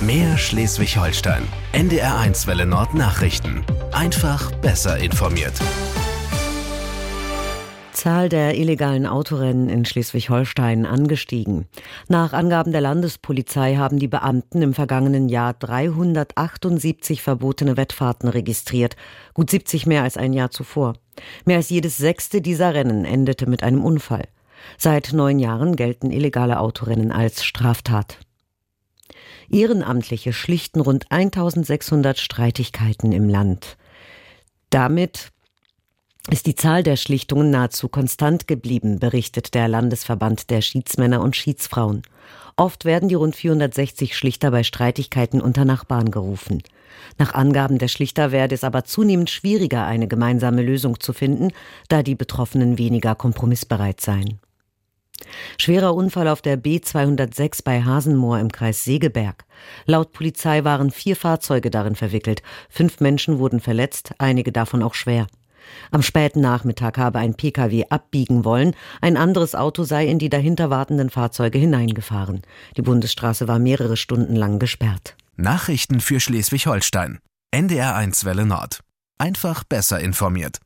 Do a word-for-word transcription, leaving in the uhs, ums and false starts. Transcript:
Mehr Schleswig-Holstein. N D R eins Welle Nord Nachrichten. Einfach besser informiert. Zahl der illegalen Autorennen in Schleswig-Holstein angestiegen. Nach Angaben der Landespolizei haben die Beamten im vergangenen Jahr dreihundertachtundsiebzig verbotene Wettfahrten registriert, gut siebzig mehr als ein Jahr zuvor. Mehr als jedes sechste dieser Rennen endete mit einem Unfall. Seit neun Jahren gelten illegale Autorennen als Straftat. Ehrenamtliche schlichten rund eintausendsechshundert Streitigkeiten im Land. Damit ist die Zahl der Schlichtungen nahezu konstant geblieben, berichtet der Landesverband der Schiedsmänner und Schiedsfrauen. Oft werden die rund vierhundertsechzig Schlichter bei Streitigkeiten unter Nachbarn gerufen. Nach Angaben der Schlichter werde es aber zunehmend schwieriger, eine gemeinsame Lösung zu finden, da die Betroffenen weniger kompromissbereit seien. Schwerer Unfall auf der B zweihundertsechs bei Hasenmoor im Kreis Segeberg. Laut Polizei waren vier Fahrzeuge darin verwickelt. Fünf Menschen wurden verletzt, einige davon auch schwer. Am späten Nachmittag habe ein Pkw abbiegen wollen, ein anderes Auto sei in die dahinter wartenden Fahrzeuge hineingefahren. Die Bundesstraße war mehrere Stunden lang gesperrt. Nachrichten für Schleswig-Holstein. N D R eins Welle Nord. Einfach besser informiert.